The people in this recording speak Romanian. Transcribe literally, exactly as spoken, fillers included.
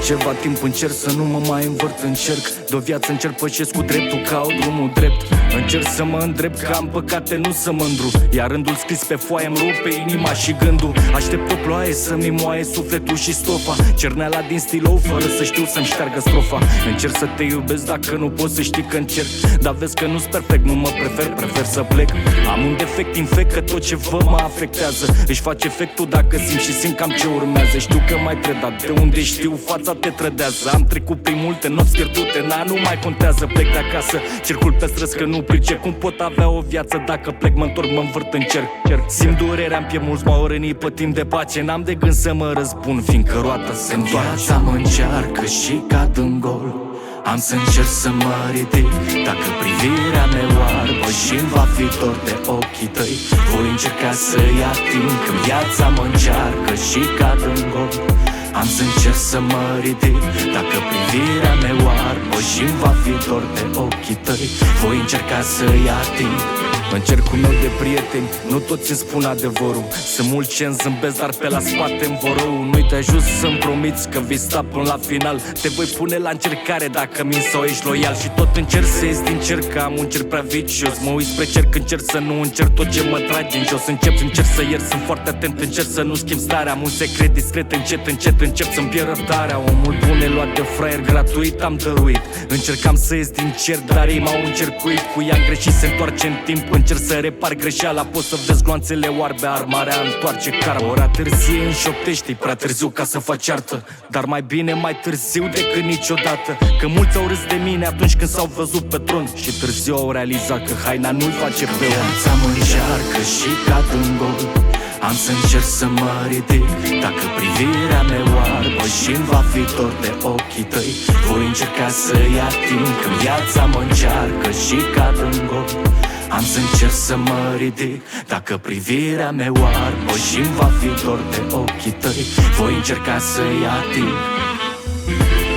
ceva timp încerc să nu mă mai învârt în cerc. De-o viață încerc pășesc cu dreptul, caut drumul drept. Încerc să mă îndrept, că am păcate, nu să mândru. Iar rândul scris pe foaie îmi rupe inima și gândul. Aștept o ploaie să-mi moaie sufletul și stofa. Cerneala din stilou fără să știu să-mi șteargă strofa. Încerc să te iubesc dacă nu poți să știi că încerc. Dar vezi că nu-s perfect, nu mă prefer, prefer să plec. Am un defect infect, că tot ce văd mă afectează. Își face efectul dacă simt și simt cam ce urmează. Știu că mai trec, dar de unde știu fața te trădează. Am trecut prin multe nopți pierdute, na, nu mai contează. Plec de acasă, circul pe străzi că nu pricep cum pot avea o viață dacă plec, mă întorc, mă învârt în cerc. Simt durerea-n piept, mulți m-au rănit pe timp de pace. N-am de gând să mă răzbun, fiindcă roata se întoarce. Viața mă încearcă și cad în gol. Am să încerc să mă ridic. Dacă privirea mea oarbă și-mi va fi dor de ochii tăi, voi încerca să-i ating. Când viața mă încearcă și cad în gol, am să încerc să mă ridic. Dacă privirea mea oarbă și-mi va fi dor de ochii tăi, voi încerca să-i ating. În cercul meu de prieteni, nu toți îmi spun adevărul. Sunt mulți ce-mi zâmbesc, dar pe la spate-mi vor rău. Nu-i de ajuns să-mi promiți că vei sta până la final. Te voi pune la încercare dacă minți sau ești loial. Și tot încerc să ies din cerc, că am un cerc prea vicios. Mă uit spre cerc, încerc să nu încerc tot ce mă trage în jos. Încep să încerc să iert, sunt foarte atent, încerc să nu schimb starea. Am un secret discret, încet, încet, încep să-mi pierd răbdarea. Omul bun e luat de fraier, gratuit am dăruit. Încercam să ies din cerc, dar ei m-au încercuit. Cu ea am greșit, se întoarce în timp. Încerc să repar greșeala, poți să vezi gloanțele oarbe, armarea întoarce karma. Ora târzie înșoptești, prea târziu ca să faci artă, dar mai bine mai târziu decât niciodată. Că mulți au râs de mine atunci când s-au văzut pe tron și târziu au realizat că haina nu-l face pe om. Viața mă încearcă și cad în gol. Am să încerc să mă ridic. Dacă privirea mea oarbă și-mi va fi dor de ochii tăi, voi încerca să-i ating. Când viața mă încearcă și cad în gol, am să încerc să mă ridic. Dacă privirea mea oarbă și-mi va fi dor de ochii tăi, voi încerca să-i ating.